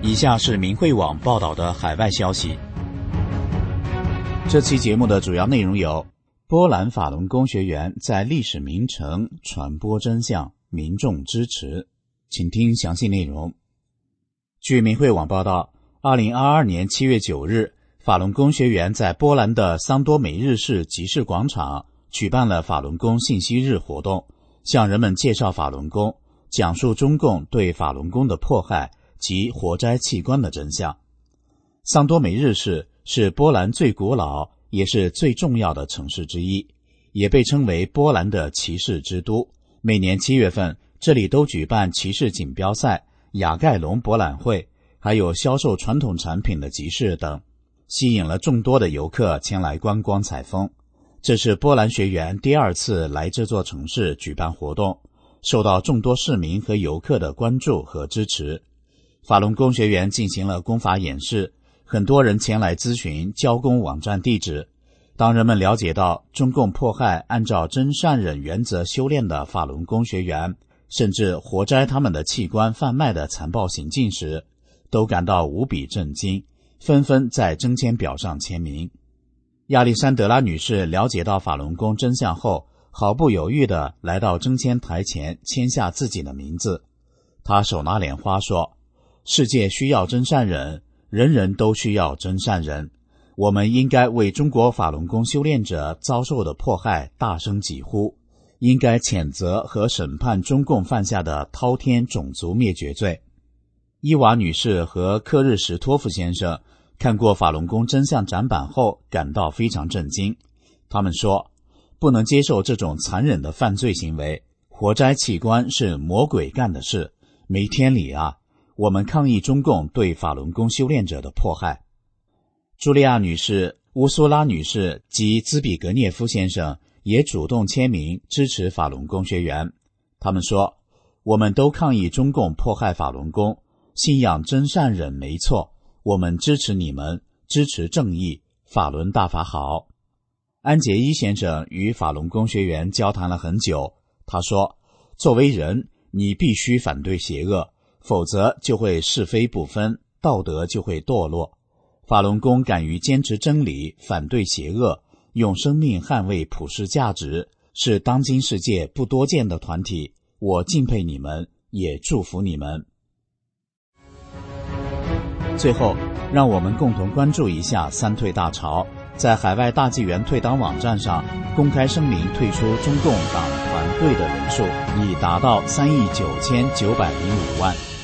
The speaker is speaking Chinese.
以下是明慧网报道的海外消息。这期节目的主要内容有：波兰法轮功学员在历史名城传播真相，民众支持。请听详细内容。据明慧网报道，2022年7月9日，法轮功学员在波兰的桑多美日市集市广场举办了法轮功信息日活动，向人们介绍法轮功，讲述中共对法轮功的迫害及活摘器官的真相。桑多美日市是波兰最古老也是最重要的城市之一，也被称为波兰的骑士之都。每年7月份，这里都举办骑士锦标赛、雅盖龙博览会，还有销售传统产品的集市等，吸引了众多的游客前来观光采风。这是波兰学员第二次来这座城市举办活动，受到众多市民和游客的关注和支持。法轮功学员进行了功法演示，很多人前来咨询交功网站地址。当人们了解到中共迫害按照真善忍原则修炼的法轮功学员，甚至活摘他们的器官贩卖的残暴行径时，都感到无比震惊，纷纷在征签表上签名。亚历山德拉女士了解到法轮功真相后，毫不犹豫地来到征签台前签下自己的名字。她手拿莲花说：世界需要真善忍，人人都需要真善忍。我们应该为中国法轮功修炼者遭受的迫害大声疾呼，应该谴责和审判中共犯下的滔天种族灭绝罪。伊娃女士和科日什托夫先生看过法轮功真相展板后感到非常震惊。他们说，不能接受这种残忍的犯罪行为，活摘器官是魔鬼干的事，没天理啊！我们抗议中共对法轮功修炼者的迫害。茱莉亚女士、乌苏拉女士及兹比格涅夫先生也主动签名支持法轮功学员。他们说，我们都抗议中共迫害法轮功，信仰真善忍没错，我们支持你们，支持正义，法轮大法好。安杰伊先生与法轮功学员交谈了很久，他说，作为人，你必须反对邪恶，否则就会是非不分，道德就会堕落。法轮功敢于坚持真理，反对邪恶，用生命捍卫普世价值，是当今世界不多见的团体。我敬佩你们，也祝福你们。最后，让我们共同关注一下三退大潮。在海外大纪元退党网站上公开声明退出中共党团队的人数已达到3.995亿。